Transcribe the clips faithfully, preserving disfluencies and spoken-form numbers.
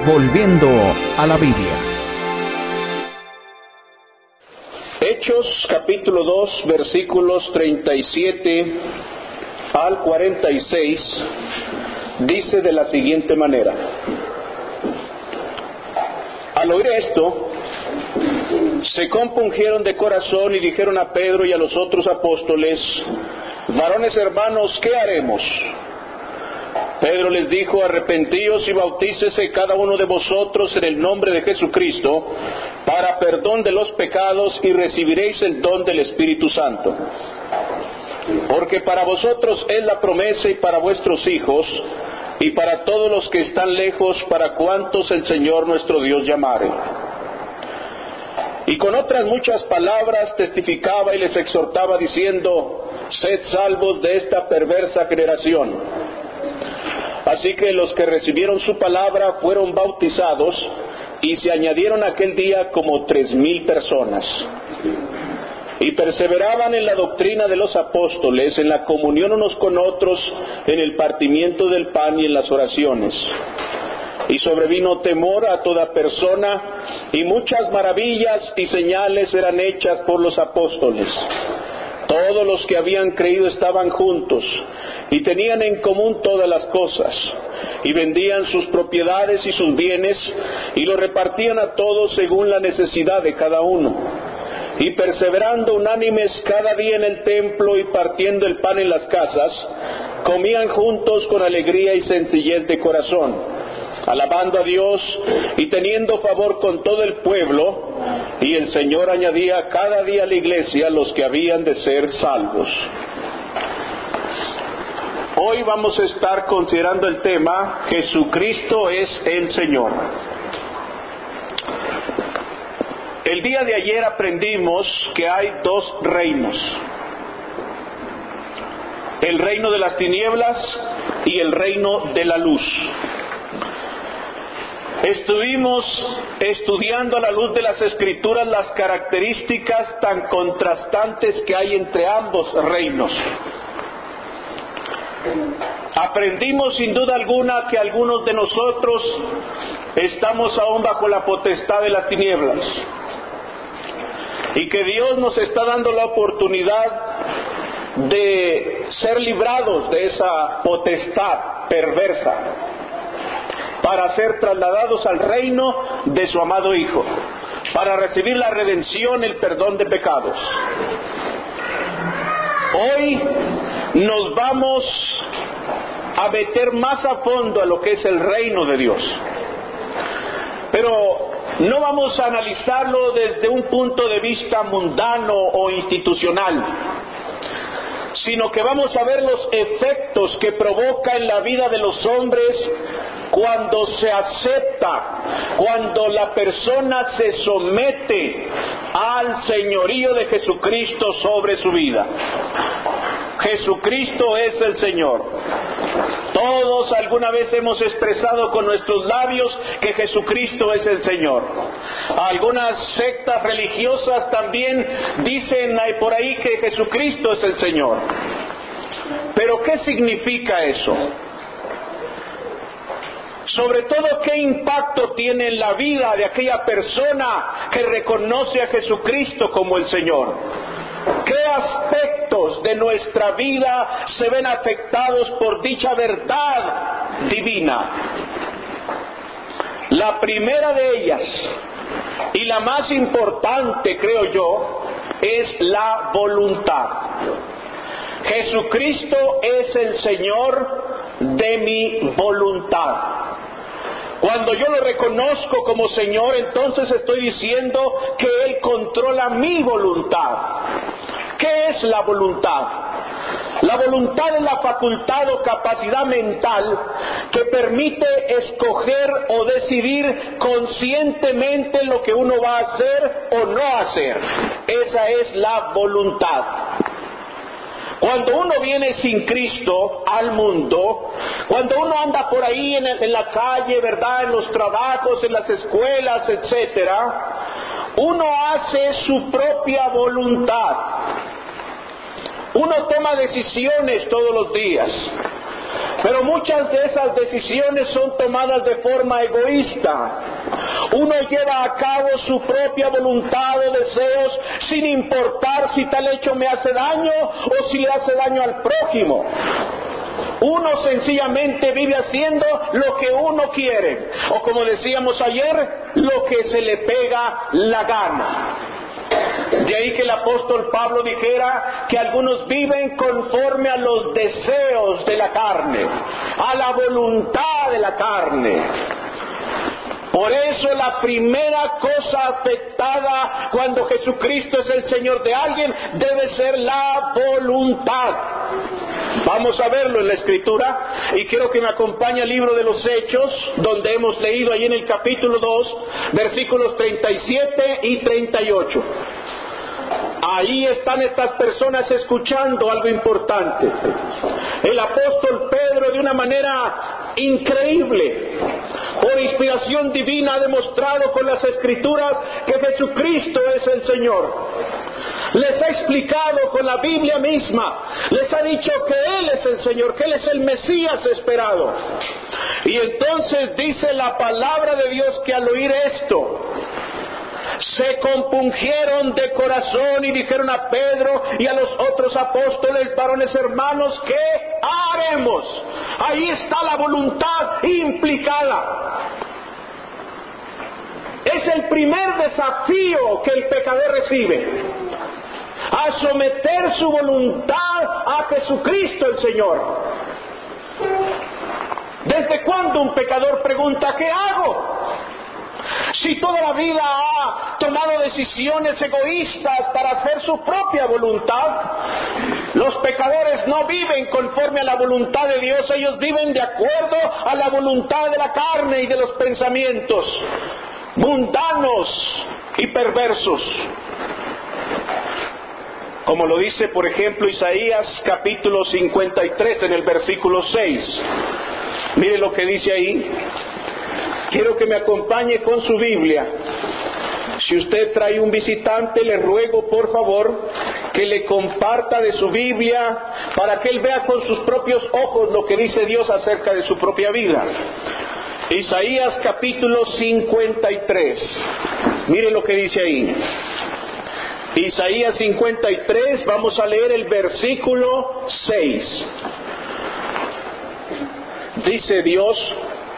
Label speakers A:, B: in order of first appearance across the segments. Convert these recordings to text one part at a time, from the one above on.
A: Volviendo a la Biblia.
B: Hechos capítulo dos, versículos treinta y siete al cuarenta y seis, dice de la siguiente manera: Al oír esto, se compungieron de corazón y dijeron a Pedro y a los otros apóstoles: Varones hermanos, ¿qué haremos? Pedro les dijo: arrepentíos y bautícese cada uno de vosotros en el nombre de Jesucristo para perdón de los pecados y recibiréis el don del Espíritu Santo. Porque para vosotros es la promesa y para vuestros hijos y para todos los que están lejos, para cuantos el Señor nuestro Dios llamare. Y con otras muchas palabras testificaba y les exhortaba diciendo: sed salvos de esta perversa generación. Así que los que recibieron su palabra fueron bautizados, y se añadieron aquel día como tres mil personas. Y perseveraban en la doctrina de los apóstoles, en la comunión unos con otros, en el partimiento del pan y en las oraciones. Y sobrevino temor a toda persona, y muchas maravillas y señales eran hechas por los apóstoles. Todos los que habían creído estaban juntos, y tenían en común todas las cosas, y vendían sus propiedades y sus bienes, y los repartían a todos según la necesidad de cada uno. Y perseverando unánimes cada día en el templo y partiendo el pan en las casas, comían juntos con alegría y sencillez de corazón, alabando a Dios y teniendo favor con todo el pueblo, y el Señor añadía cada día a la iglesia los que habían de ser salvos. Hoy vamos a estar considerando el tema: Jesucristo es el Señor. El día de ayer aprendimos que hay dos reinos: el reino de las tinieblas y el reino de la luz. Estuvimos estudiando a la luz de las Escrituras las características tan contrastantes que hay entre ambos reinos. Aprendimos sin duda alguna que algunos de nosotros estamos aún bajo la potestad de las tinieblas, y que Dios nos está dando la oportunidad de ser librados de esa potestad perversa, para ser trasladados al reino de su amado Hijo, para recibir la redención, el perdón de pecados. Hoy nos vamos a meter más a fondo a lo que es el reino de Dios, pero no vamos a analizarlo desde un punto de vista mundano o institucional, sino que vamos a ver los efectos que provoca en la vida de los hombres cuando se acepta, cuando la persona se somete al señorío de Jesucristo sobre su vida. Jesucristo es el Señor. Todos alguna vez hemos expresado con nuestros labios que Jesucristo es el Señor. Algunas sectas religiosas también dicen por ahí que Jesucristo es el Señor. Pero ¿qué significa eso? Sobre todo, ¿qué impacto tiene en la vida de aquella persona que reconoce a Jesucristo como el Señor? ¿Qué aspectos de nuestra vida se ven afectados por dicha verdad divina? La primera de ellas, y la más importante, creo yo, es la voluntad. Jesucristo es el Señor de mi voluntad. Cuando yo lo reconozco como Señor, entonces estoy diciendo que Él controla mi voluntad. ¿Qué es la voluntad? La voluntad es la facultad o capacidad mental que permite escoger o decidir conscientemente lo que uno va a hacer o no hacer. Esa es la voluntad. Cuando uno viene sin Cristo al mundo, cuando uno anda por ahí en, el, en la calle, ¿verdad?, en los trabajos, en las escuelas, etcétera, uno hace su propia voluntad. Uno toma decisiones todos los días. Pero muchas de esas decisiones son tomadas de forma egoísta. Uno lleva a cabo su propia voluntad o deseos sin importar si tal hecho me hace daño o si le hace daño al prójimo. Uno sencillamente vive haciendo lo que uno quiere, o como decíamos ayer, lo que se le pega la gana. De ahí que el apóstol Pablo dijera que algunos viven conforme a los deseos de la carne, a la voluntad de la carne. Por eso la primera cosa afectada cuando Jesucristo es el Señor de alguien debe ser la voluntad. Vamos a verlo en la Escritura y quiero que me acompañe al libro de los Hechos, donde hemos leído ahí en el capítulo dos, versículos treinta y siete y treinta y ocho. Ahí están estas personas escuchando algo importante. El apóstol Pedro, de una manera increíble, por inspiración divina, ha demostrado con las Escrituras que Jesucristo es el Señor. Les ha explicado con la Biblia misma, les ha dicho que Él es el Señor, que Él es el Mesías esperado. Y entonces dice la palabra de Dios que al oír esto, se compungieron de corazón y dijeron a Pedro y a los otros apóstoles: varones hermanos, ¿qué haremos? Ahí está la voluntad implicada. Es el primer desafío que el pecador recibe, a someter su voluntad a Jesucristo el Señor. ¿Desde cuándo un pecador pregunta qué hago? Si toda la vida ha tomado decisiones egoístas para hacer su propia voluntad. Los pecadores no viven conforme a la voluntad de Dios, ellos viven de acuerdo a la voluntad de la carne y de los pensamientos mundanos y perversos. Como lo dice, por ejemplo, Isaías capítulo cincuenta y tres en el versículo seis. Mire lo que dice ahí. Quiero que me acompañe con su Biblia. Si usted trae un visitante, le ruego por favor que le comparta de su Biblia para que él vea con sus propios ojos lo que dice Dios acerca de su propia vida. Isaías capítulo cincuenta y tres. Mire lo que dice ahí. Isaías cincuenta y tres, vamos a leer el versículo seis. Dice Dios: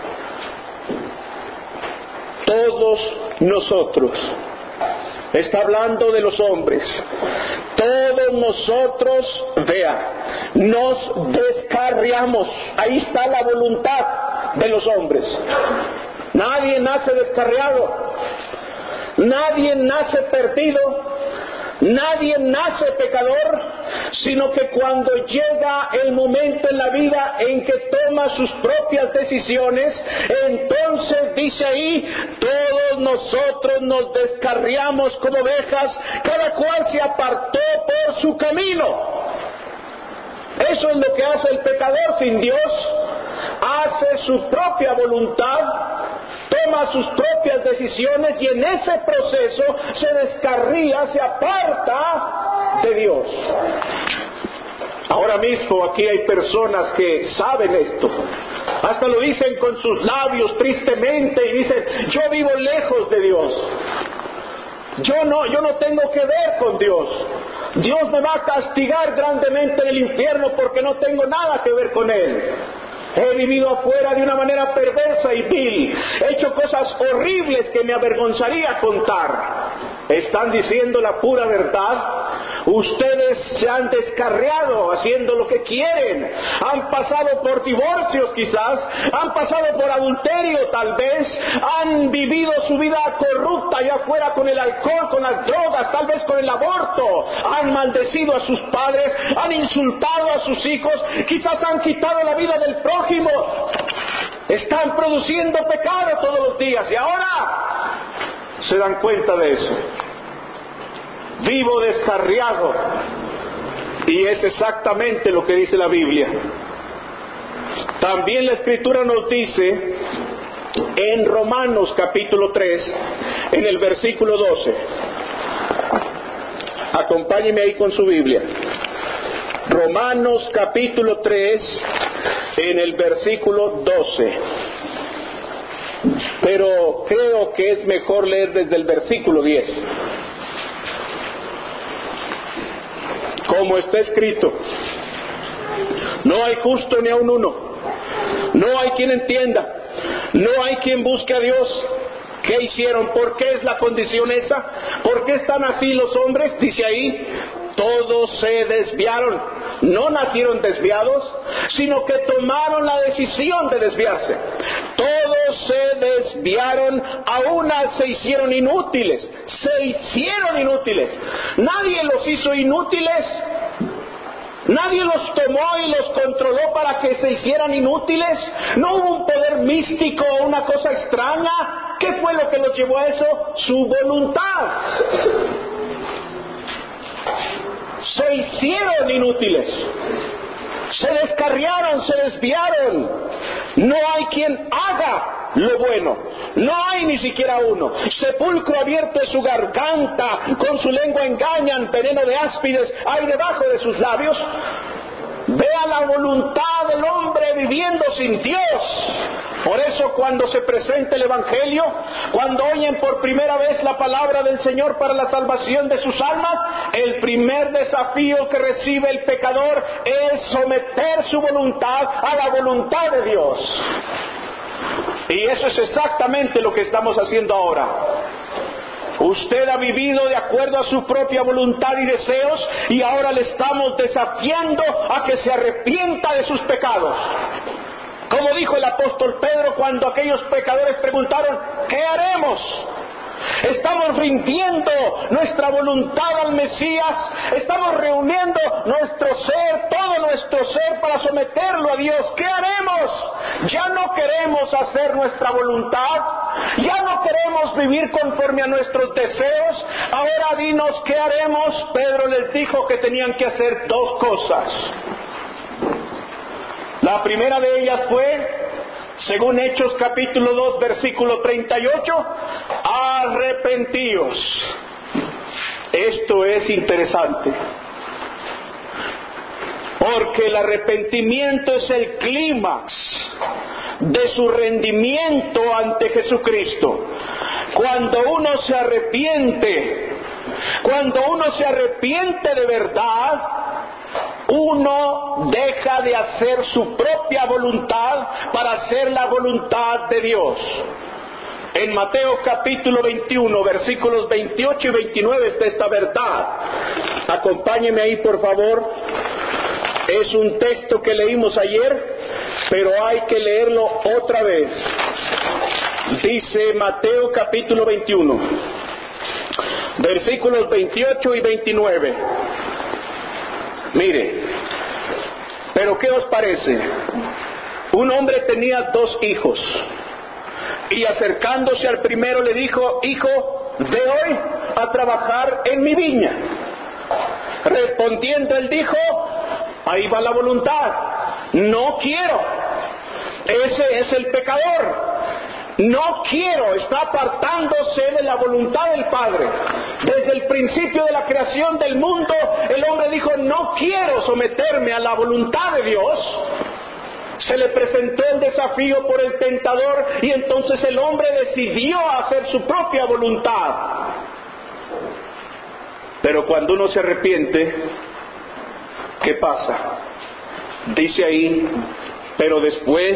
B: todos nosotros, está hablando de los hombres, todos nosotros, vea, nos descarriamos. Ahí está la voluntad de los hombres. Nadie nace descarriado, nadie nace perdido, nadie nace pecador, sino que cuando llega el momento en la vida en que toma sus propias decisiones, entonces dice ahí: todos nosotros nos descarriamos como ovejas, cada cual se apartó por su camino. Eso es lo que hace el pecador sin Dios. Hace su propia voluntad, toma sus propias decisiones y en ese proceso se descarría, se aparta de Dios. Ahora mismo aquí hay personas que saben esto, hasta lo dicen con sus labios tristemente y dicen: yo vivo lejos de Dios, yo no, yo no tengo que ver con Dios, Dios me va a castigar grandemente en el infierno porque no tengo nada que ver con Él. He vivido afuera de una manera perversa y vil, he hecho cosas horribles que me avergonzaría contar. ¿Están diciendo la pura verdad? Ustedes se han descarriado haciendo lo que quieren, han pasado por divorcios quizás, han pasado por adulterio tal vez, han vivido su vida corrupta allá afuera con el alcohol, con las drogas, tal vez con el aborto, han maldecido a sus padres, han insultado a sus hijos, quizás han quitado la vida del prójimo, están produciendo pecado todos los días y ahora se dan cuenta de eso. Vivo descarriado. Y es exactamente lo que dice la Biblia. También la Escritura nos dice en Romanos capítulo tres, en el versículo doce. Acompáñeme ahí con su Biblia. Romanos capítulo tres, en el versículo doce. Pero creo que es mejor leer desde el versículo diez. Como está escrito: no hay justo ni aun uno, no hay quien entienda, no hay quien busque a Dios. ¿Qué hicieron? ¿Por qué es la condición esa? ¿Por qué están así los hombres? Dice ahí: todos se desviaron. No nacieron desviados, sino que tomaron la decisión de desviarse. Todos se desviaron, a una se hicieron inútiles. Se hicieron inútiles. Nadie los hizo inútiles. Nadie los tomó y los controló para que se hicieran inútiles. No hubo un poder místico o una cosa extraña. ¿Qué fue lo que los llevó a eso? Su voluntad. Se hicieron inútiles. Se descarriaron, se desviaron. No hay quien haga lo bueno. No hay ni siquiera uno. Sepulcro abierto es su garganta, con su lengua engañan, veneno de áspides hay debajo de sus labios. Vea la voluntad del hombre viviendo sin Dios. Por eso cuando se presenta el Evangelio, cuando oyen por primera vez la palabra del Señor para la salvación de sus almas, el primer desafío que recibe el pecador es someter su voluntad a la voluntad de Dios. Y eso es exactamente lo que estamos haciendo ahora. Usted ha vivido de acuerdo a su propia voluntad y deseos, y ahora le estamos desafiando a que se arrepienta de sus pecados. Como dijo el apóstol Pedro cuando aquellos pecadores preguntaron: ¿qué haremos? Estamos rindiendo nuestra voluntad al Mesías, estamos reuniendo nuestro ser, todo nuestro ser para someterlo a Dios. ¿Qué haremos? Ya no queremos hacer nuestra voluntad, ya no queremos vivir conforme a nuestros deseos. Ahora dinos qué haremos. Pedro les dijo que tenían que hacer dos cosas. La primera de ellas fue, según Hechos capítulo dos, versículo treinta y ocho, arrepentíos. Esto es interesante, porque el arrepentimiento es el clímax de su rendimiento ante Jesucristo. Cuando uno se arrepiente, cuando uno se arrepiente de verdad, uno deja de hacer su propia voluntad para hacer la voluntad de Dios. En Mateo capítulo veintiuno, versículos veintiocho y veintinueve está esta verdad. Acompáñeme ahí, por favor. Es un texto que leímos ayer, pero hay que leerlo otra vez. Dice Mateo capítulo veintiuno, versículos veintiocho y veintinueve. Mire, pero ¿qué os parece? Un hombre tenía dos hijos, y acercándose al primero le dijo: hijo, ve hoy a trabajar en mi viña. Respondiendo él dijo: ahí va la voluntad, no quiero. Ese es el pecador. No quiero, está apartándose de la voluntad del Padre. Desde el principio de la creación del mundo, el hombre dijo: no quiero someterme a la voluntad de Dios. Se le presentó el desafío por el tentador, y entonces el hombre decidió hacer su propia voluntad. Pero cuando uno se arrepiente, ¿qué pasa? Dice ahí: pero después,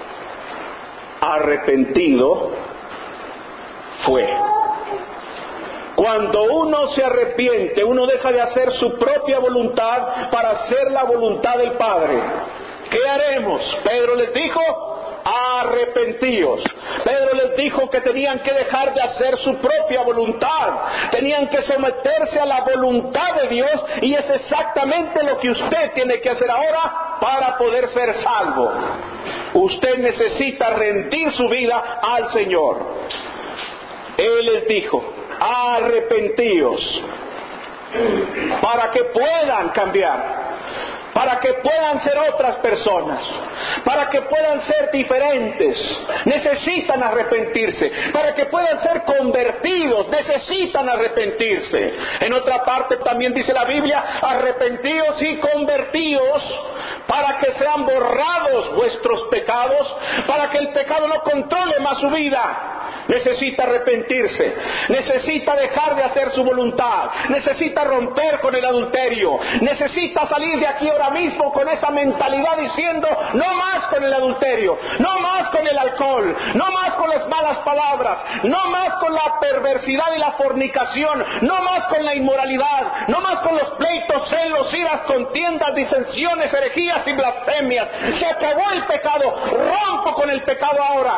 B: arrepentido fue. Cuando uno se arrepiente, uno deja de hacer su propia voluntad para hacer la voluntad del Padre. ¿Qué haremos? Pedro les dijo: arrepentíos. Pedro les dijo que tenían que dejar de hacer su propia voluntad, tenían que someterse a la voluntad de Dios, y es exactamente lo que usted tiene que hacer ahora para poder ser salvo. Usted necesita rendir su vida al Señor. Él les dijo: arrepentíos, para que puedan cambiar. para que puedan ser otras personas, para que puedan ser diferentes, necesitan arrepentirse. Para que puedan ser convertidos, necesitan arrepentirse. En otra parte también dice la Biblia: arrepentidos y convertidos, para que sean borrados vuestros pecados, para que el pecado no controle más su vida. Necesita arrepentirse, necesita dejar de hacer su voluntad, necesita romper con el adulterio, necesita salir de aquí ahora mismo con esa mentalidad diciendo: no más con el adulterio, no más con el alcohol, no más con las malas palabras, no más con la perversidad y la fornicación, no más con la inmoralidad, no más con los pleitos, celos, iras, contiendas, disensiones, herejías y blasfemias. Se acabó el pecado, rompo con el pecado ahora.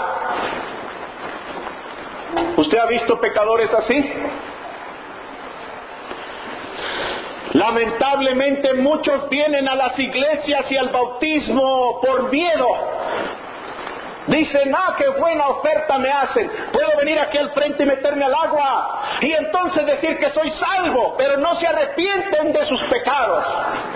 B: ¿Usted ha visto pecadores así? Lamentablemente muchos vienen a las iglesias y al bautismo por miedo. Dicen: ah, qué buena oferta me hacen, puedo venir aquí al frente y meterme al agua y entonces decir que soy salvo, pero no se arrepienten de sus pecados.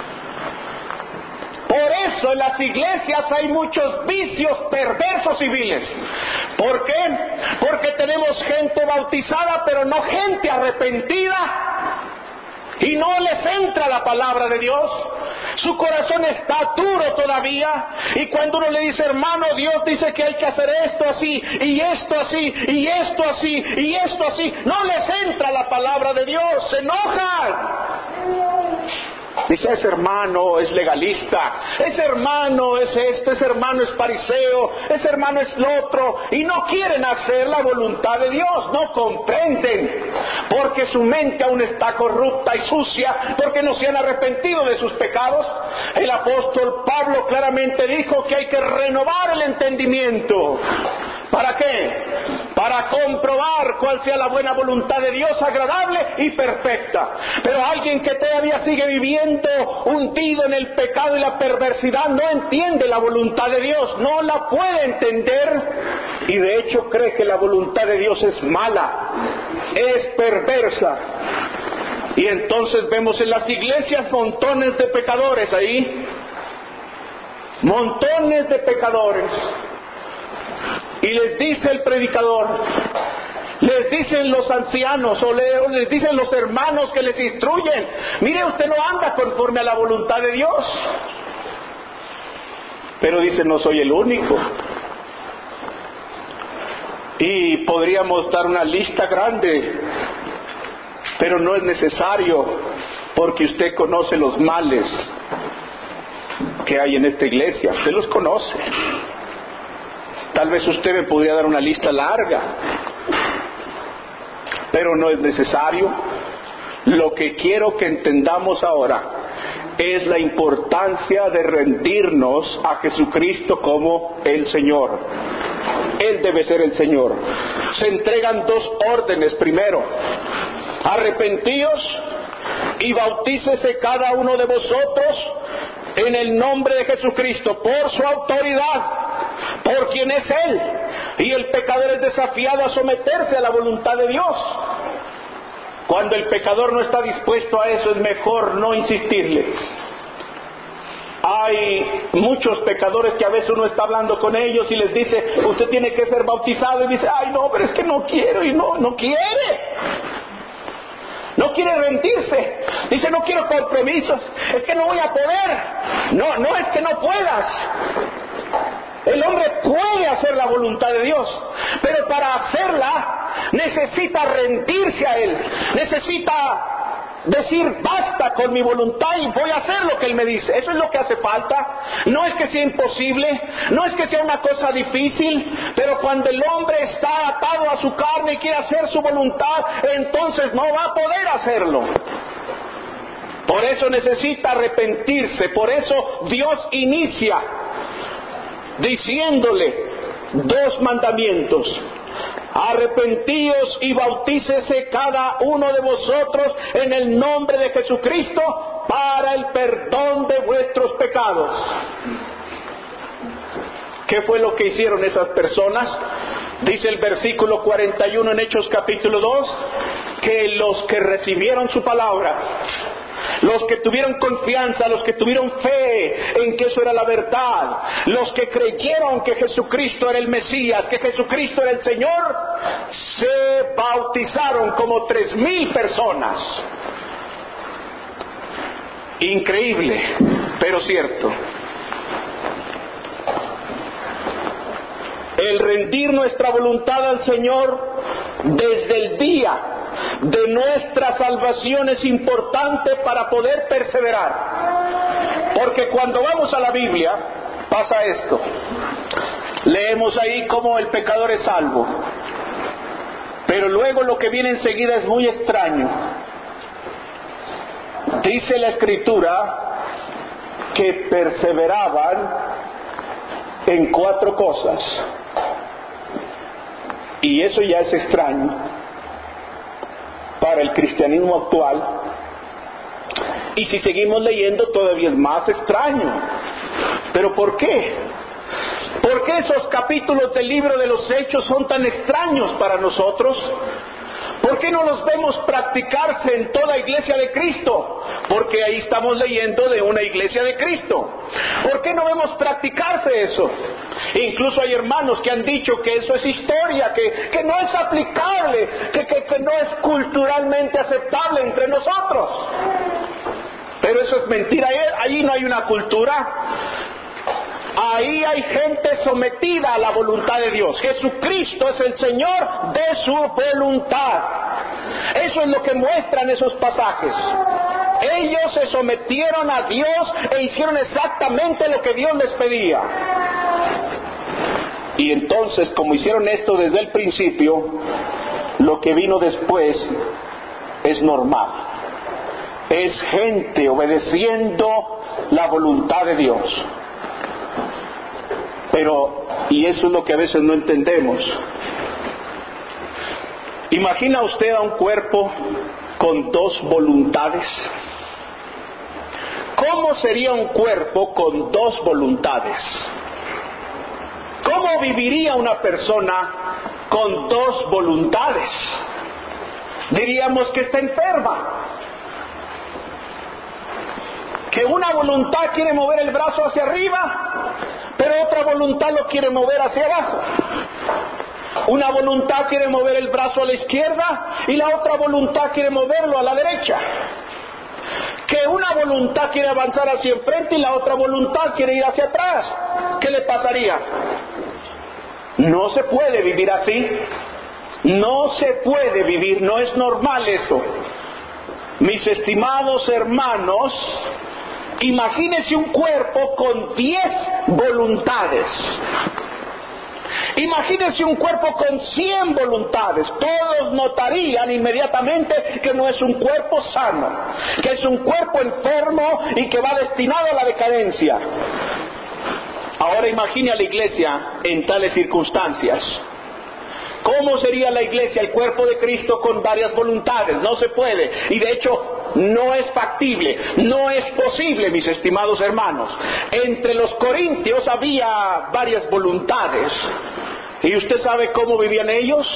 B: Por eso en las iglesias hay muchos vicios perversos civiles. ¿Por qué? Porque tenemos gente bautizada, pero no gente arrepentida. Y no les entra la palabra de Dios. Su corazón está duro todavía. Y cuando uno le dice: hermano, Dios dice que hay que hacer esto así, y esto así, y esto así, y esto así, no les entra la palabra de Dios. Se enojan. Dice: ese hermano es legalista, ese hermano es esto, ese hermano es fariseo, ese hermano es lo otro, y no quieren hacer la voluntad de Dios, no comprenden, porque su mente aún está corrupta y sucia, porque no se han arrepentido de sus pecados. El apóstol Pablo claramente dijo que hay que renovar el entendimiento. ¿Para qué? Para comprobar cuál sea la buena voluntad de Dios, agradable y perfecta. Pero alguien que todavía sigue viviendo hundido en el pecado y la perversidad no entiende la voluntad de Dios, no la puede entender, y de hecho cree que la voluntad de Dios es mala, es perversa. Y entonces vemos en las iglesias montones de pecadores ahí, montones de pecadores. Y les dice el predicador, les dicen los ancianos o les dicen los hermanos que les instruyen: mire, usted no anda conforme a la voluntad de Dios. Pero dicen: no soy el único. Y podríamos dar una lista grande, pero no es necesario, porque usted conoce los males que hay en esta iglesia, usted los conoce. Tal vez usted me podría dar una lista larga, pero no es necesario. Lo que quiero que entendamos ahora es la importancia de rendirnos a Jesucristo como el Señor. Él debe ser el Señor. Se entregan dos órdenes. Primero: arrepentíos y bautícese cada uno de vosotros en el nombre de Jesucristo, por su autoridad, por quien es Él. Y el pecador es desafiado a someterse a la voluntad de Dios. Cuando el pecador no está dispuesto a eso, es mejor no insistirle. Hay muchos pecadores que a veces uno está hablando con ellos y les dice: usted tiene que ser bautizado, y dice: ay no, pero es que no quiero, y no, no quiere. No quiere rendirse. Dice: no quiero compromisos, es que no voy a poder. No, no es que no puedas. El hombre puede hacer la voluntad de Dios, pero para hacerla necesita rendirse a Él, necesita decir: basta con mi voluntad y voy a hacer lo que Él me dice. Eso es lo que hace falta. No es que sea imposible, no es que sea una cosa difícil, pero cuando el hombre está atado a su carne y quiere hacer su voluntad, entonces no va a poder hacerlo. Por eso necesita arrepentirse. Por eso Dios inicia diciéndole dos mandamientos: arrepentíos y bautícese cada uno de vosotros en el nombre de Jesucristo para el perdón de vuestros pecados. ¿Qué fue lo que hicieron esas personas? Dice el versículo cuarenta y uno en Hechos capítulo dos, que los que recibieron su palabra, los que tuvieron confianza, los que tuvieron fe en que eso era la verdad, los que creyeron que Jesucristo era el Mesías, que Jesucristo era el Señor, se bautizaron como tres mil personas. Increíble, pero cierto. El rendir nuestra voluntad al Señor desde el día de nuestra salvación es importante para poder perseverar. Porque cuando vamos a la Biblia pasa esto. Leemos ahí cómo el pecador es salvo. Pero luego lo que viene enseguida es muy extraño. Dice la Escritura que perseveraban en cuatro cosas. Y eso ya es extraño para el cristianismo actual. Y si seguimos leyendo todavía es más extraño. ¿Pero por qué? ¿Por qué esos capítulos del libro de los Hechos son tan extraños para nosotros? ¿Por qué no los vemos practicarse en toda iglesia de Cristo? Porque ahí estamos leyendo de una iglesia de Cristo. ¿Por qué no vemos practicarse eso? Incluso hay hermanos que han dicho que eso es historia, que, que no es aplicable, que, que, que no es culturalmente aceptable entre nosotros. Pero eso es mentira, ahí no hay una cultura. Ahí hay gente sometida a la voluntad de Dios. Jesucristo es el Señor de su voluntad. Eso es lo que muestran esos pasajes. Ellos se sometieron a Dios e hicieron exactamente lo que Dios les pedía. Y entonces, como hicieron esto desde el principio, lo que vino después es normal. Es gente obedeciendo la voluntad de Dios. Pero, y eso es lo que a veces no entendemos. ¿Imagina usted a un cuerpo con dos voluntades? ¿Cómo sería un cuerpo con dos voluntades? ¿Cómo viviría una persona con dos voluntades? Diríamos que está enferma. Que una voluntad quiere mover el brazo hacia arriba, pero otra voluntad lo quiere mover hacia abajo. Una voluntad quiere mover el brazo a la izquierda y la otra voluntad quiere moverlo a la derecha. Que una voluntad quiere avanzar hacia enfrente y la otra voluntad quiere ir hacia atrás. ¿Qué le pasaría? No se puede vivir así. No se puede vivir, no es normal eso. Mis estimados hermanos, imagínense un cuerpo con diez voluntades. Imagínense un cuerpo con cien voluntades. Todos notarían inmediatamente que no es un cuerpo sano, que es un cuerpo enfermo y que va destinado a la decadencia. Ahora imagine a la iglesia en tales circunstancias. ¿Cómo sería la iglesia, el cuerpo de Cristo, con varias voluntades? No se puede. Y de hecho, no es factible, no es posible, mis estimados hermanos. Entre los corintios había varias voluntades. ¿Y usted sabe cómo vivían ellos?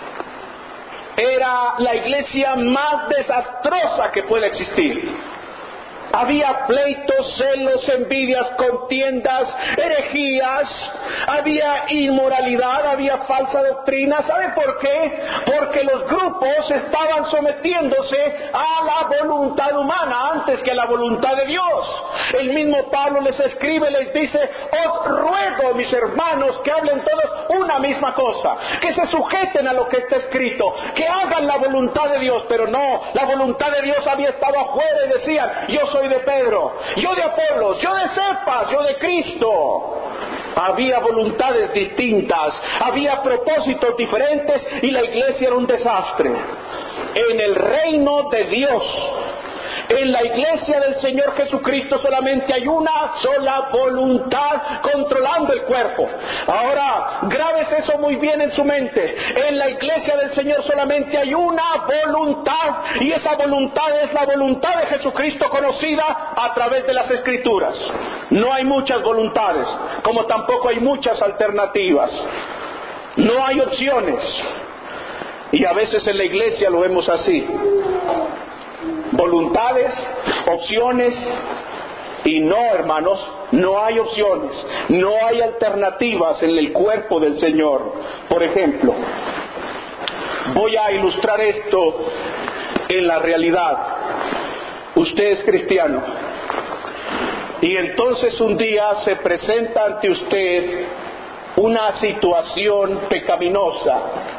B: Era la iglesia más desastrosa que puede existir. Había pleitos, celos, envidias, contiendas, herejías, había inmoralidad, había falsa doctrina. ¿Sabe por qué? Porque los grupos estaban sometiéndose a la voluntad humana antes que a la voluntad de Dios. El mismo Pablo les escribe, les dice: os ruego, mis hermanos, que hablen todos una misma cosa, que se sujeten a lo que está escrito, que hagan la voluntad de Dios. Pero no, la voluntad de Dios había estado afuera y decían: yo soy de Pedro, yo de Apolos, yo de Cefas, yo de Cristo. Había voluntades distintas, había propósitos diferentes y la iglesia era un desastre. En el reino de Dios, en la iglesia del Señor Jesucristo, solamente hay una sola voluntad controlando el cuerpo. Ahora, grábese eso muy bien en su mente. En la iglesia del Señor solamente hay una voluntad, y esa voluntad es la voluntad de Jesucristo, conocida a través de las Escrituras. No hay muchas voluntades, como tampoco hay muchas alternativas. No hay opciones. Y a veces en la iglesia lo vemos así. voluntades, opciones, y no, hermanos, no hay opciones, no hay alternativas en el cuerpo del Señor. Por ejemplo, voy a ilustrar esto en la realidad. Usted es cristiano y entonces un día se presenta ante usted una situación pecaminosa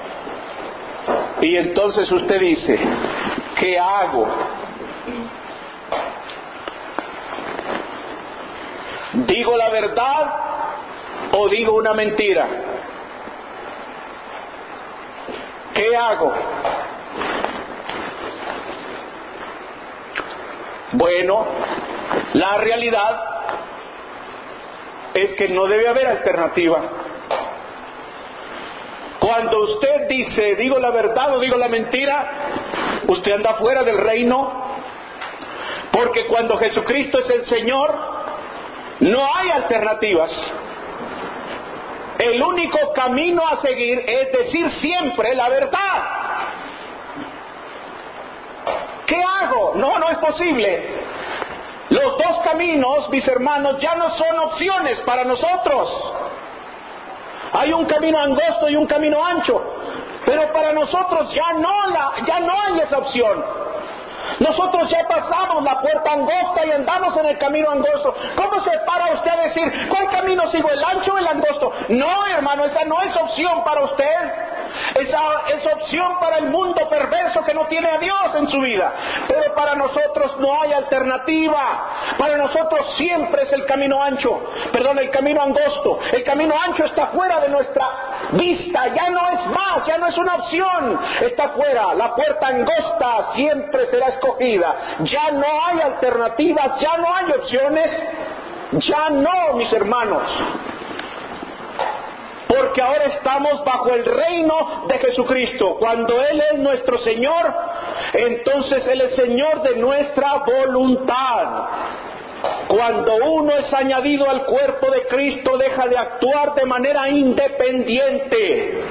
B: y entonces usted dice, ¿qué hago? ¿Digo la verdad o digo una mentira? ¿Qué hago? Bueno, la realidad es que no debe haber alternativa. Cuando usted dice, digo la verdad o digo la mentira, usted anda fuera del reino, porque cuando Jesucristo es el Señor, no hay alternativas. El único camino a seguir es decir siempre la verdad. ¿Qué hago? No, no es posible. Los dos caminos, mis hermanos, ya no son opciones para nosotros. Hay un camino angosto y un camino ancho, pero para nosotros ya no, la, ya no hay esa opción. Nosotros ya pasamos la puerta angosta y andamos en el camino angosto. ¿Cómo se para usted a decir, ¿cuál camino sigo, el ancho o el angosto? No, hermano, esa no es opción para usted. Esa es opción para el mundo perverso que no tiene a Dios en su vida. Pero para nosotros no hay alternativa. Para nosotros siempre es el camino ancho, perdón, el camino angosto. El camino ancho está fuera de nuestra vista, ya no es más, ya no es una opción, está fuera. La puerta angosta siempre será escogida. Ya no hay alternativas, ya no hay opciones, ya no, mis hermanos. Porque ahora estamos bajo el reino de Jesucristo. Cuando Él es nuestro Señor, entonces Él es Señor de nuestra voluntad. Cuando uno es añadido al cuerpo de Cristo, deja de actuar de manera independiente.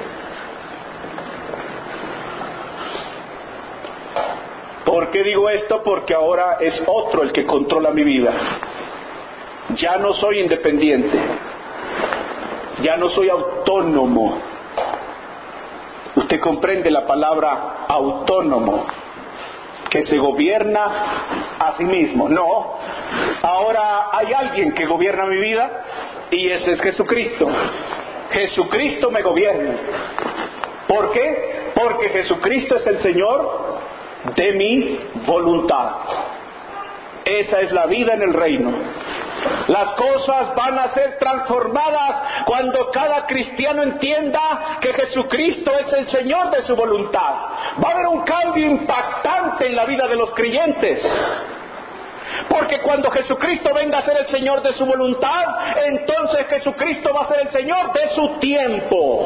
B: ¿Por qué digo esto? Porque ahora es otro el que controla mi vida. Ya no soy independiente. Ya no soy autónomo. Usted comprende la palabra autónomo, que se gobierna a sí mismo. No, ahora hay alguien que gobierna mi vida y ese es Jesucristo. Jesucristo me gobierna. ¿Por qué? Porque Jesucristo es el Señor de mi voluntad. Esa es la vida en el reino. Las cosas van a ser transformadas cuando cada cristiano entienda que Jesucristo es el Señor de su voluntad. Va a haber un cambio impactante en la vida de los creyentes. Porque cuando Jesucristo venga a ser el Señor de su voluntad, entonces Jesucristo va a ser el Señor de su tiempo.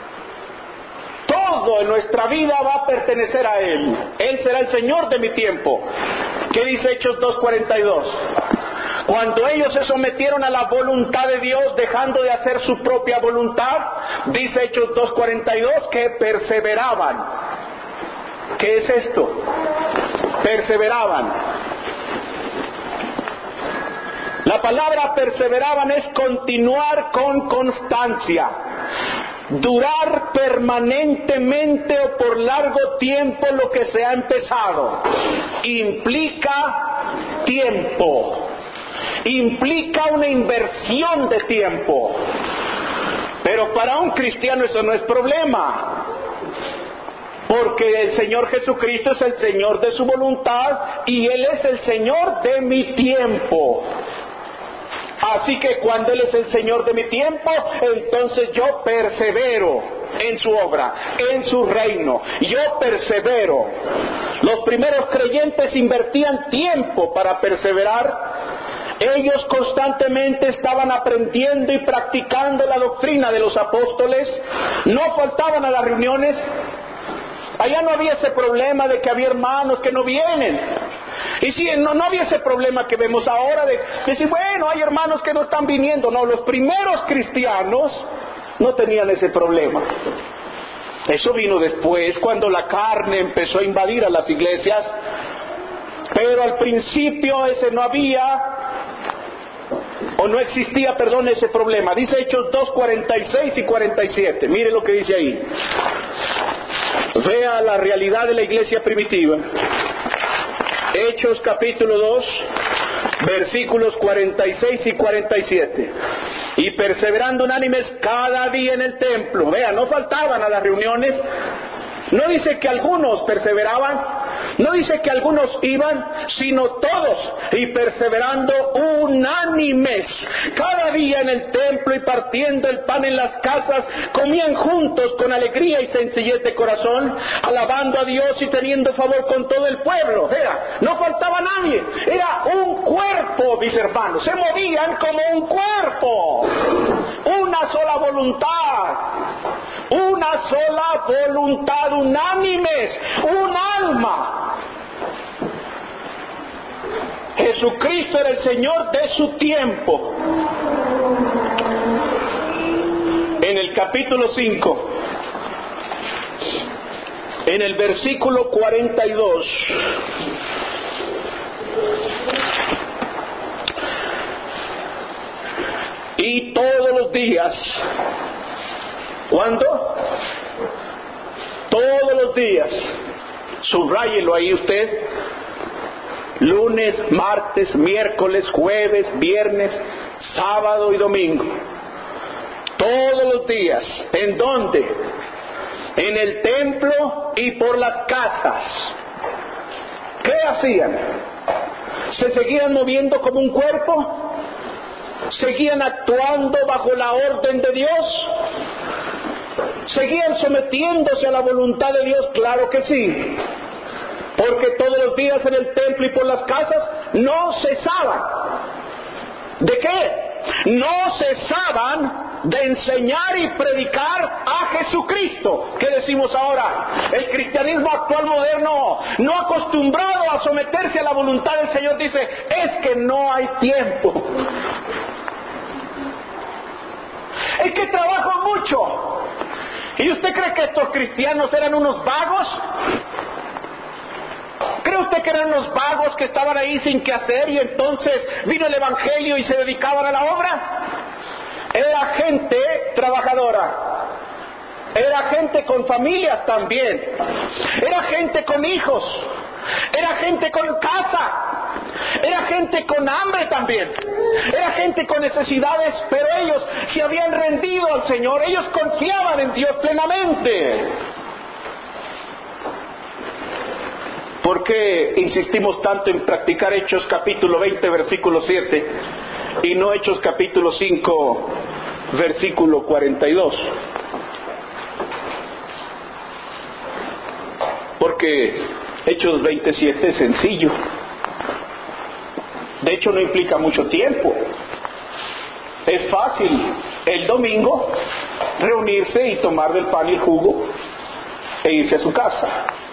B: Todo en nuestra vida va a pertenecer a Él. Él será el Señor de mi tiempo. ¿Qué dice Hechos dos cuarenta y dos? Cuando ellos se sometieron a la voluntad de Dios, dejando de hacer su propia voluntad, dice Hechos dos cuarenta y dos que perseveraban. ¿Qué es esto? Perseveraban. La palabra perseveraban es continuar con constancia, durar permanentemente o por largo tiempo lo que se ha empezado. Implica tiempo, implica una inversión de tiempo. Pero para un cristiano eso no es problema, porque el Señor Jesucristo es el Señor de su voluntad y Él es el Señor de mi tiempo. Así que cuando Él es el Señor de mi tiempo, entonces yo persevero en su obra, en su reino. Yo persevero. Los primeros creyentes invertían tiempo para perseverar. Ellos constantemente estaban aprendiendo y practicando la doctrina de los apóstoles. No faltaban a las reuniones. Allá no había ese problema de que había hermanos que no vienen. Y sí, no, no había ese problema que vemos ahora de decir, bueno, hay hermanos que no están viniendo. No, los primeros cristianos no tenían ese problema. Eso vino después, cuando la carne empezó a invadir a las iglesias. Pero al principio ese no había, o no existía, perdón, ese problema. Dice Hechos dos, cuarenta y seis y cuarenta y siete. Mire lo que dice ahí. Vea la realidad de la iglesia primitiva. Hechos capítulo dos, versículos cuarenta y seis y cuarenta y siete. Y perseverando unánimes cada día en el templo. Vea, no faltaban a las reuniones. No dice que algunos perseveraban, no dice que algunos iban, sino todos, y perseverando unánimes, cada día en el templo y partiendo el pan en las casas, comían juntos con alegría y sencillez de corazón, alabando a Dios y teniendo favor con todo el pueblo. Vea, no faltaba nadie, era un cuerpo, mis hermanos, se movían como un cuerpo, una sola voluntad, una sola voluntad, unánimes, un alma. Jesucristo era el Señor de su tiempo. En el capítulo cinco, en el versículo cuarenta y dos, y todos los días, ¿cuándo? Todos los días, subráyelo ahí usted, lunes, martes, miércoles, jueves, viernes, sábado y domingo. Todos los días, ¿en dónde? En el templo y por las casas. ¿Qué hacían? ¿Se seguían moviendo como un cuerpo? ¿Seguían actuando bajo la orden de Dios? ¿Seguían sometiéndose a la voluntad de Dios? Claro que sí. Porque todos los días en el templo y por las casas no cesaban. ¿De qué? No cesaban de enseñar y predicar a Jesucristo. ¿Qué decimos ahora? El cristianismo actual moderno, no acostumbrado a someterse a la voluntad del Señor, dice, es que no hay tiempo. Es que trabajo mucho. ¿Y usted cree que estos cristianos eran unos vagos? ¿Cree usted que eran unos vagos que estaban ahí sin qué hacer y entonces vino el Evangelio y se dedicaban a la obra? Era gente trabajadora. Era gente con familias también. Era gente con hijos. Era gente con casa. Era gente con hambre también. Era gente con necesidades, pero ellos se habían rendido al Señor. Ellos confiaban en Dios plenamente. ¿Por qué insistimos tanto en practicar Hechos capítulo veinte, versículo siete, y no Hechos capítulo cinco, versículo cuarenta y dos? Porque Hechos veintisiete es sencillo. De hecho, no implica mucho tiempo. Es fácil el domingo reunirse y tomar del pan y el jugo e irse a su casa.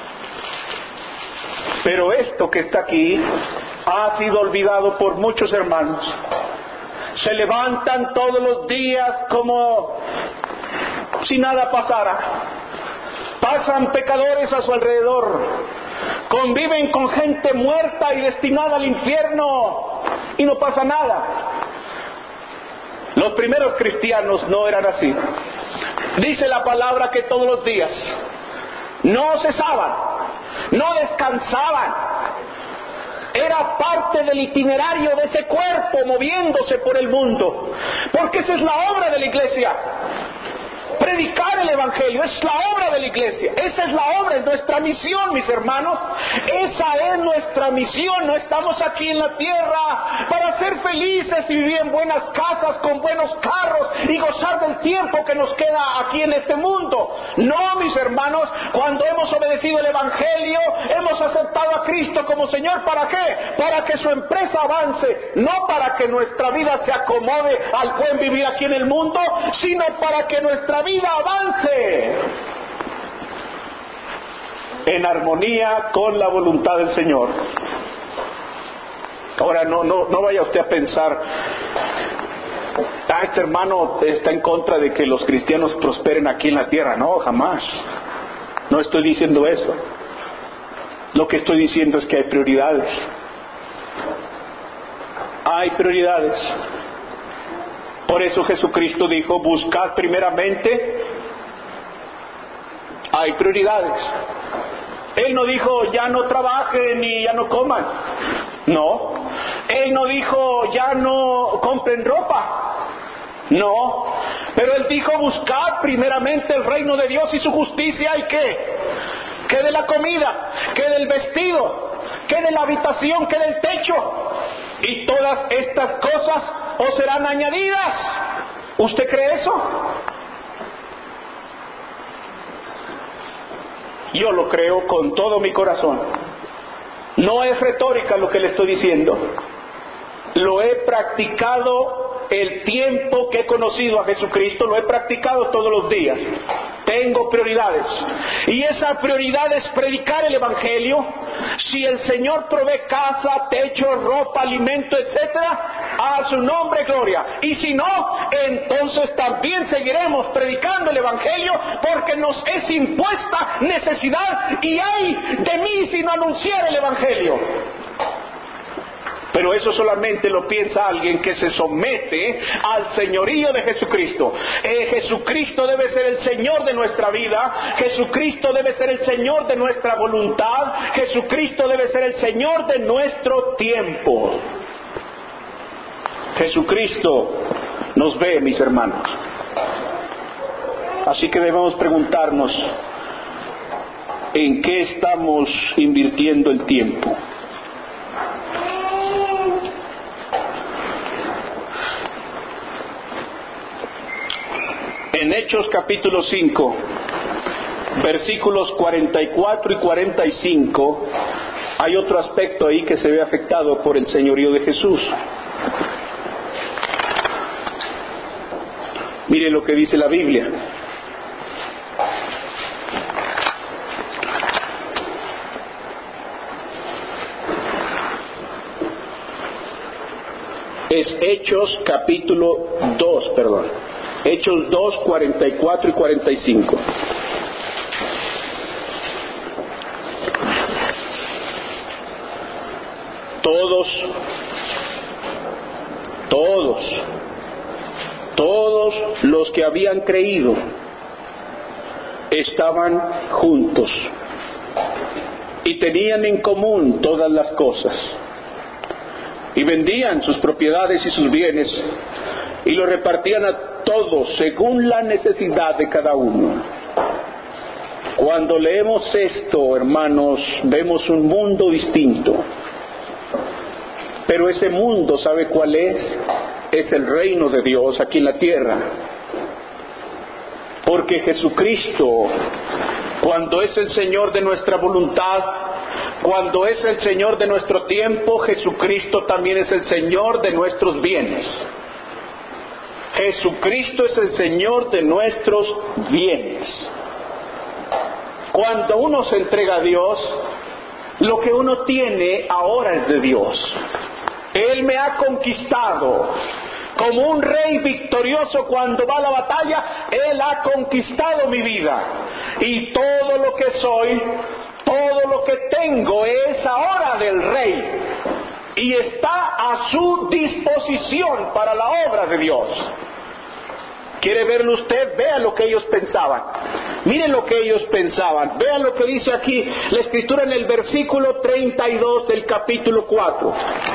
B: Pero esto que está aquí ha sido olvidado por muchos hermanos. Se levantan todos los días como si nada pasara. Pasan pecadores a su alrededor. Conviven con gente muerta y destinada al infierno y no pasa nada. Los primeros cristianos no eran así. Dice la palabra que todos los días no cesaban, no descansaban. Era parte del itinerario de ese cuerpo moviéndose por el mundo, porque esa es la obra de la iglesia. Predicar el Evangelio es la obra de la iglesia. Esa es la obra, es nuestra misión, mis hermanos. Esa es nuestra misión. No estamos aquí en la tierra para ser felices y vivir en buenas casas, con buenos carros y gozar del tiempo que nos queda aquí en este mundo. No, mis hermanos, cuando hemos obedecido el Evangelio, hemos aceptado a Cristo como Señor. ¿Para qué? Para que su empresa avance, no para que nuestra vida se acomode al buen vivir aquí en el mundo, sino para que nuestra vida vida avance en armonía con la voluntad del Señor. Ahora no, no, no vaya usted a pensar, ah, este hermano está en contra de que los cristianos prosperen aquí en la tierra. No, jamás. No estoy diciendo eso. Lo que estoy diciendo es que hay prioridades. Hay prioridades. Por eso Jesucristo dijo, buscad primeramente. Hay prioridades. Él no dijo, ya no trabajen y ya no coman. No. Él no dijo, ya no compren ropa. No. Pero Él dijo, buscad primeramente el reino de Dios y su justicia. ¿Y qué? ¿Qué de la comida? ¿Qué del vestido? ¿Qué de la habitación? ¿Qué del techo? Y todas estas cosas os serán añadidas. ¿Usted cree eso? Yo lo creo con todo mi corazón. No es retórica lo que le estoy diciendo. Lo he practicado el tiempo que he conocido a Jesucristo, lo he practicado todos los días. Tengo prioridades. Y esa prioridad es predicar el Evangelio. Si el Señor provee casa, techo, ropa, alimento, etcétera, a su nombre gloria. Y si no, entonces también seguiremos predicando el Evangelio, porque nos es impuesta necesidad, y ay de mí si no anunciar el Evangelio. Pero eso solamente lo piensa alguien que se somete al señorío de Jesucristo. Eh, Jesucristo debe ser el Señor de nuestra vida. Jesucristo debe ser el Señor de nuestra voluntad. Jesucristo debe ser el Señor de nuestro tiempo. Jesucristo nos ve, mis hermanos. Así que debemos preguntarnos, ¿en qué estamos invirtiendo el tiempo? En Hechos capítulo cinco, versículos cuarenta y cuatro y cuarenta y cinco, hay otro aspecto ahí que se ve afectado por el señorío de Jesús. Mire lo que dice la Biblia. Es Hechos capítulo dos, perdón. Hechos dos, cuarenta y cuatro y cuarenta y cinco. Todos, todos, todos los que habían creído estaban juntos y tenían en común todas las cosas, y vendían sus propiedades y sus bienes y lo repartían a todos según la necesidad de cada uno. Cuando leemos esto, hermanos, vemos un mundo distinto. Pero ese mundo, ¿sabe cuál es? Es el reino de Dios aquí en la tierra. Porque Jesucristo, cuando es el Señor de nuestra voluntad, cuando es el Señor de nuestro tiempo, Jesucristo también es el Señor de nuestros bienes. Jesucristo es el Señor de nuestros bienes. Cuando uno se entrega a Dios, lo que uno tiene ahora es de Dios. Él me ha conquistado. Como un rey victorioso cuando va a la batalla, Él ha conquistado mi vida. Y todo lo que soy, todo lo que tengo es ahora del rey. Y está a su disposición para la obra de Dios. ¿Quiere verlo usted? Vea lo que ellos pensaban. Miren lo que ellos pensaban. Vean lo que dice aquí la Escritura en el versículo treinta y dos del capítulo cuatro.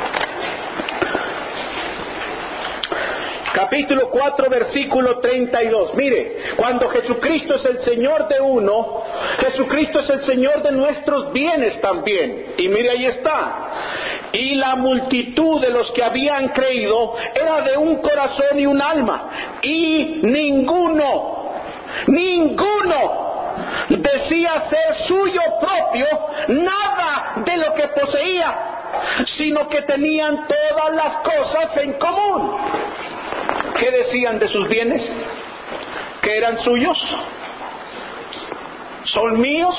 B: Capítulo cuatro, versículo treinta y dos. Mire, cuando Jesucristo es el Señor de uno, Jesucristo es el Señor de nuestros bienes también. Y mire, ahí está. Y la multitud de los que habían creído era de un corazón y un alma. Y ninguno, ninguno decía ser suyo propio nada de lo que poseía, sino que tenían todas las cosas en común. ¿Qué decían de sus bienes? ¿Que eran suyos? ¿Son míos?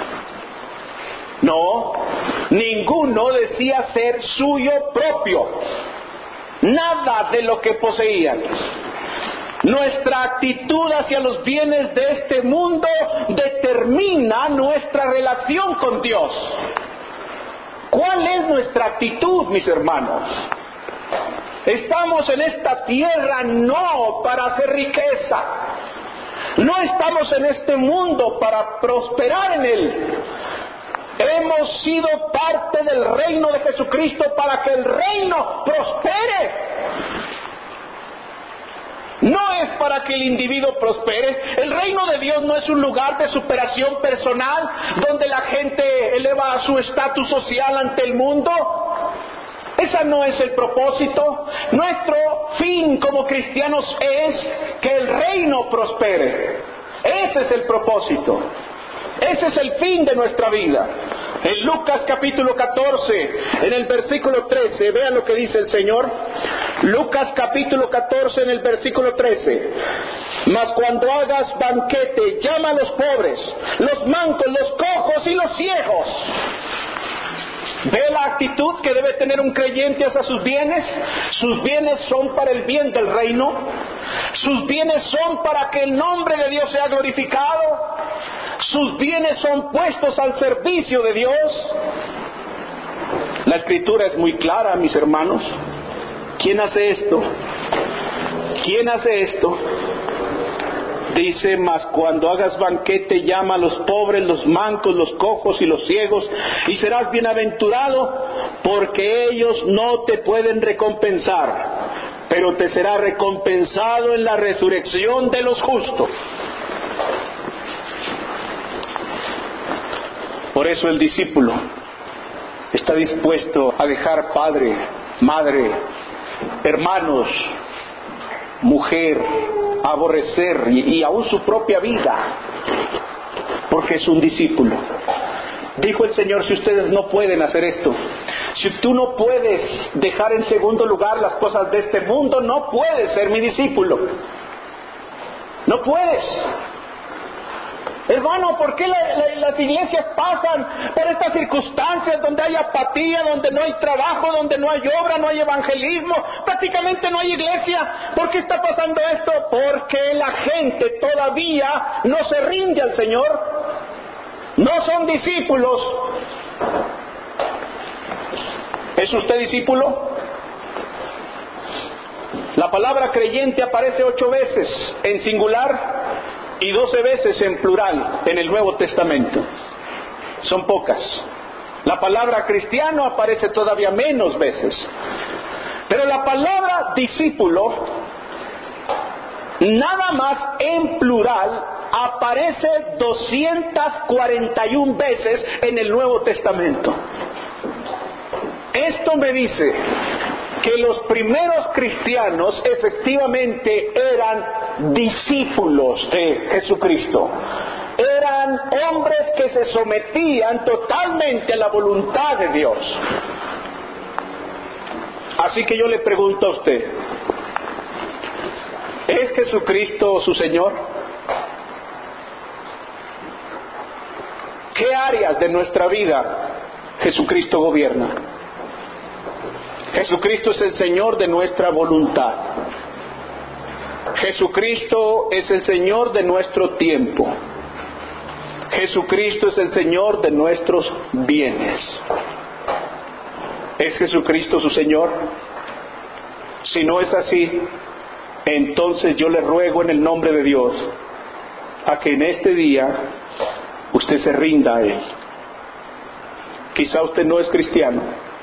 B: No, ninguno decía ser suyo propio, nada de lo que poseían. Nuestra actitud hacia los bienes de este mundo determina nuestra relación con Dios. ¿Cuál es nuestra actitud, mis hermanos? Estamos en esta tierra no para hacer riqueza. No estamos en este mundo para prosperar en él. Hemos sido parte del reino de Jesucristo para que el reino prospere. No es para que el individuo prospere. El reino de Dios no es un lugar de superación personal donde la gente eleva su estatus social ante el mundo. Ese no es el propósito. Nuestro fin como cristianos es que el reino prospere. Ese es el propósito. Ese es el fin de nuestra vida. En Lucas capítulo catorce, en el versículo trece, vean lo que dice el Señor. Lucas capítulo catorce, en el versículo trece. Mas cuando hagas banquete, llama a los pobres, los mancos, los cojos y los ciegos. ¿Ve la actitud que debe tener un creyente hacia sus bienes? Sus bienes son para el bien del reino. Sus bienes son para que el nombre de Dios sea glorificado. Sus bienes son puestos al servicio de Dios. La Escritura es muy clara, mis hermanos. ¿Quién hace esto? ¿Quién hace esto? Dice, mas cuando hagas banquete, llama a los pobres, los mancos, los cojos y los ciegos, y serás bienaventurado, porque ellos no te pueden recompensar, pero te será recompensado en la resurrección de los justos. Por eso el discípulo está dispuesto a dejar padre, madre, hermanos, mujer, aborrecer y, y aún su propia vida, porque es un discípulo. Dijo el Señor, si ustedes no pueden hacer esto, si tú no puedes dejar en segundo lugar las cosas de este mundo, no puedes ser mi discípulo. No puedes. Hermano, ¿por qué la, la, las iglesias pasan por estas circunstancias donde hay apatía, donde no hay trabajo, donde no hay obra, no hay evangelismo, prácticamente no hay iglesia? ¿Por qué está pasando esto? Porque la gente todavía no se rinde al Señor, no son discípulos. ¿Es usted discípulo? La palabra creyente aparece ocho veces en singular y doce veces en plural en el Nuevo Testamento. Son pocas. La palabra cristiano aparece todavía menos veces. Pero la palabra discípulo, nada más en plural, aparece doscientas cuarenta y una veces en el Nuevo Testamento. Esto me dice que los primeros cristianos efectivamente eran discípulos de Jesucristo. Eran hombres que se sometían totalmente a la voluntad de Dios. Así que yo le pregunto a usted, ¿es Jesucristo su Señor? ¿Qué áreas de nuestra vida Jesucristo gobierna? Jesucristo es el Señor de nuestra voluntad. Jesucristo es el Señor de nuestro tiempo. Jesucristo es el Señor de nuestros bienes. ¿Es Jesucristo su Señor? Si no es así, entonces yo le ruego en el nombre de Dios a que en este día usted se rinda a Él. Quizá usted no es cristiano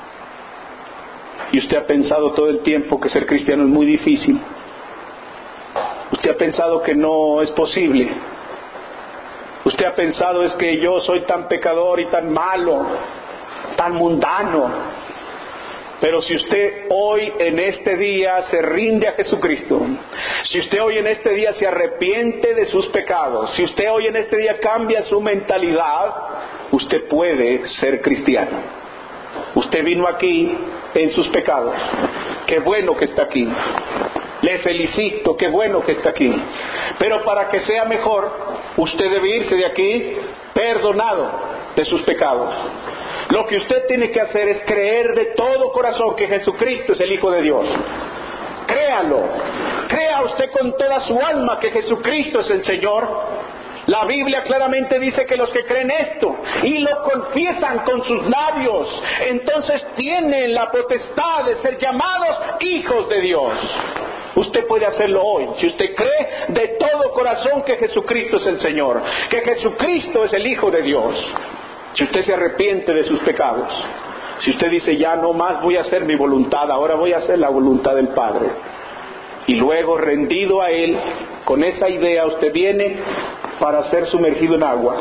B: y usted ha pensado todo el tiempo que ser cristiano es muy difícil. Usted ha pensado que no es posible. Usted ha pensado es que yo soy tan pecador y tan malo, tan mundano. Pero si usted hoy en este día se rinde a Jesucristo, si usted hoy en este día se arrepiente de sus pecados, si usted hoy en este día cambia su mentalidad, usted puede ser cristiano. Usted vino aquí en sus pecados. Qué bueno que está aquí. Le felicito, qué bueno que está aquí. Pero para que sea mejor, usted debe irse de aquí perdonado de sus pecados. Lo que usted tiene que hacer es creer de todo corazón que Jesucristo es el Hijo de Dios. Créalo. Crea usted con toda su alma que Jesucristo es el Señor. La Biblia claramente dice que los que creen esto y lo confiesan con sus labios, entonces tienen la potestad de ser llamados hijos de Dios. Usted puede hacerlo hoy, si usted cree de todo corazón que Jesucristo es el Señor, que Jesucristo es el Hijo de Dios. Si usted se arrepiente de sus pecados, si usted dice, ya no más voy a hacer mi voluntad, ahora voy a hacer la voluntad del Padre. Y luego, rendido a Él, con esa idea usted viene para ser sumergido en agua.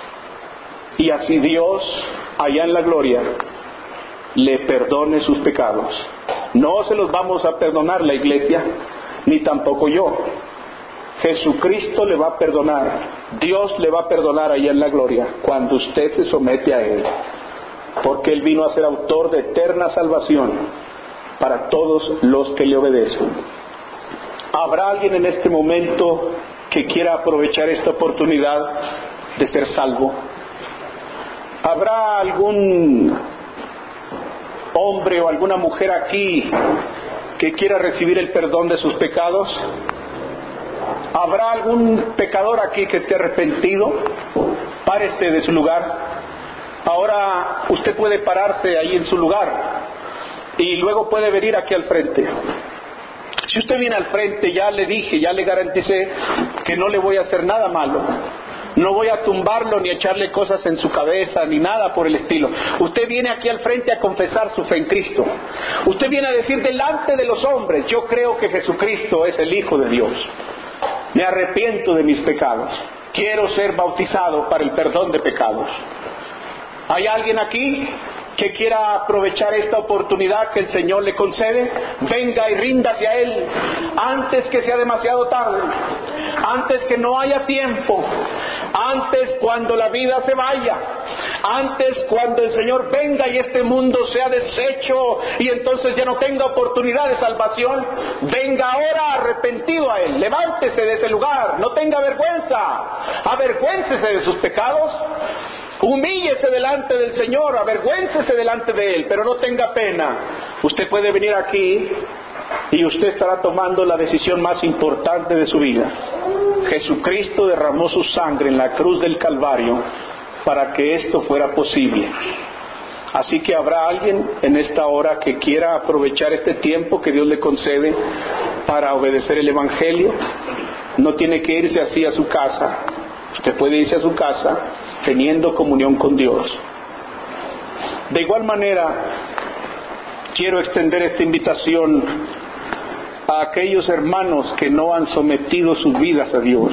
B: Y así Dios, allá en la gloria, le perdone sus pecados. No se los vamos a perdonar la iglesia, ni tampoco yo. Jesucristo le va a perdonar. Dios le va a perdonar allá en la gloria, cuando usted se somete a Él. Porque Él vino a ser autor de eterna salvación para todos los que le obedecen. ¿Habrá alguien en este momento que quiera aprovechar esta oportunidad de ser salvo? ¿Habrá algún hombre o alguna mujer aquí que quiera recibir el perdón de sus pecados? ¿Habrá algún pecador aquí que esté arrepentido? Párese de su lugar. Ahora usted puede pararse ahí en su lugar y luego puede venir aquí al frente. Si usted viene al frente, ya le dije, ya le garanticé que no le voy a hacer nada malo. No voy a tumbarlo ni echarle cosas en su cabeza ni nada por el estilo. Usted viene aquí al frente a confesar su fe en Cristo. Usted viene a decir delante de los hombres, yo creo que Jesucristo es el Hijo de Dios. Me arrepiento de mis pecados. Quiero ser bautizado para el perdón de pecados. ¿Hay alguien aquí que quiera aprovechar esta oportunidad que el Señor le concede? Venga y ríndase a Él antes que sea demasiado tarde, antes que no haya tiempo, antes cuando la vida se vaya, antes cuando el Señor venga y este mundo sea deshecho y entonces ya no tenga oportunidad de salvación. Venga ahora arrepentido a Él, levántese de ese lugar, no tenga vergüenza, avergüéncese de sus pecados. Humíllese delante del Señor, avergüéncese delante de Él, pero no tenga pena. Usted puede venir aquí y usted estará tomando la decisión más importante de su vida. Jesucristo derramó su sangre en la cruz del Calvario para que esto fuera posible. Así que habrá alguien en esta hora que quiera aprovechar este tiempo que Dios le concede para obedecer el Evangelio. No tiene que irse así a su casa. Usted puede irse a su casa teniendo comunión con Dios. De igual manera, quiero extender esta invitación a aquellos hermanos que no han sometido sus vidas a Dios.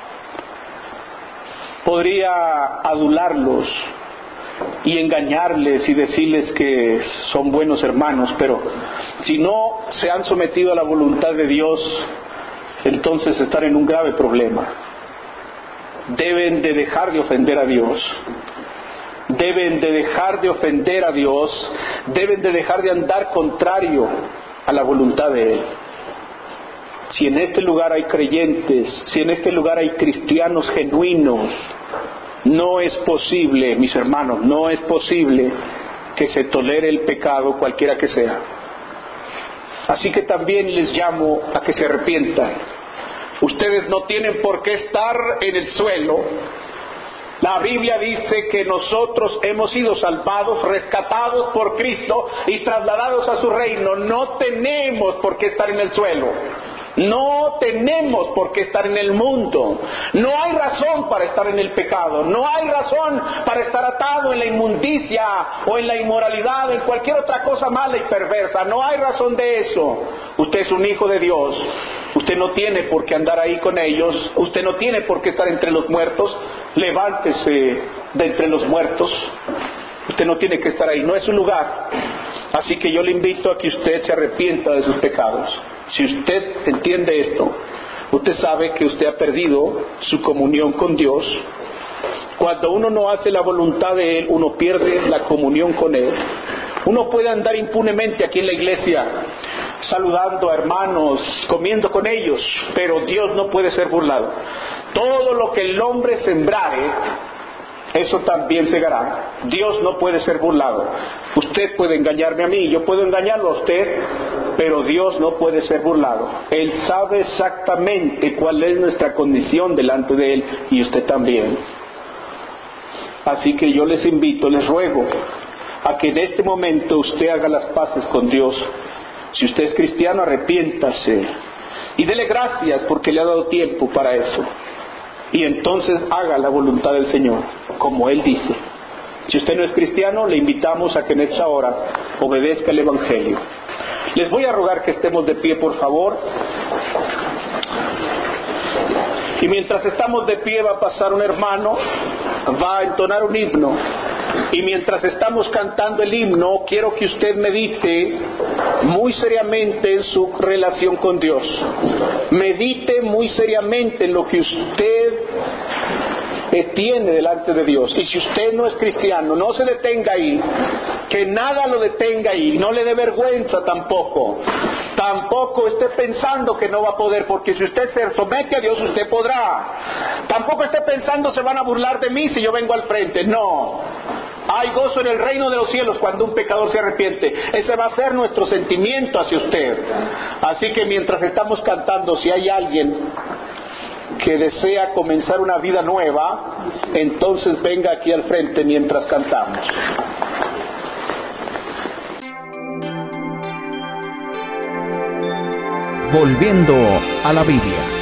B: Podría adularlos y engañarles y decirles que son buenos hermanos, pero si no se han sometido a la voluntad de Dios, entonces están en un grave problema. Deben de dejar de ofender a Dios. Deben de dejar de ofender a Dios. Deben de dejar de andar contrario a la voluntad de Él. Si en este lugar hay creyentes, si en este lugar hay cristianos genuinos, no es posible, mis hermanos, no es posible que se tolere el pecado cualquiera que sea. Así que también les llamo a que se arrepientan. Ustedes no tienen por qué estar en el suelo. La Biblia dice que nosotros hemos sido salvados, rescatados por Cristo y trasladados a su reino. No tenemos por qué estar en el suelo. No tenemos por qué estar en el mundo. No hay razón para estar en el pecado. No hay razón para estar atado en la inmundicia o en la inmoralidad o en cualquier otra cosa mala y perversa. No hay razón de eso. Usted es un hijo de Dios. Usted no tiene por qué andar ahí con ellos. Usted no tiene por qué estar entre los muertos. Levántese de entre los muertos. Usted no tiene que estar ahí. No es su lugar. Así que yo le invito a que usted se arrepienta de sus pecados. Si usted entiende esto, usted sabe que usted ha perdido su comunión con Dios. Cuando uno no hace la voluntad de Él, uno pierde la comunión con Él. Uno puede andar impunemente aquí en la iglesia, saludando a hermanos, comiendo con ellos, pero Dios no puede ser burlado. Todo lo que el hombre sembrare, eso también segará. Dios no puede ser burlado. Usted puede engañarme a mí, yo puedo engañarlo a usted. Pero Dios no puede ser burlado. Él sabe exactamente cuál es nuestra condición delante de Él, y usted también. Así que yo les invito, les ruego a que en este momento usted haga las paces con Dios. Si usted es cristiano, arrepiéntase y dele gracias porque le ha dado tiempo para eso. Y entonces haga la voluntad del Señor, como Él dice. Si usted no es cristiano, le invitamos a que en esta hora obedezca el Evangelio. Les voy a rogar que estemos de pie, por favor. Y mientras estamos de pie va a pasar un hermano, va a entonar un himno. Y mientras estamos cantando el himno, quiero que usted medite muy seriamente en su relación con Dios. Medite muy seriamente en lo que usted tiene delante de Dios. Y si usted no es cristiano, no se detenga ahí, que nada lo detenga ahí, no le dé vergüenza tampoco, tampoco esté pensando que no va a poder, porque si usted se somete a Dios, usted podrá. Tampoco esté pensando se van a burlar de mí si yo vengo al frente, no. Hay gozo en el reino de los cielos cuando un pecador se arrepiente. Ese va a ser nuestro sentimiento hacia usted. Así que mientras estamos cantando, si hay alguien que desea comenzar una vida nueva, entonces venga aquí al frente mientras cantamos.
A: Volviendo a la Biblia.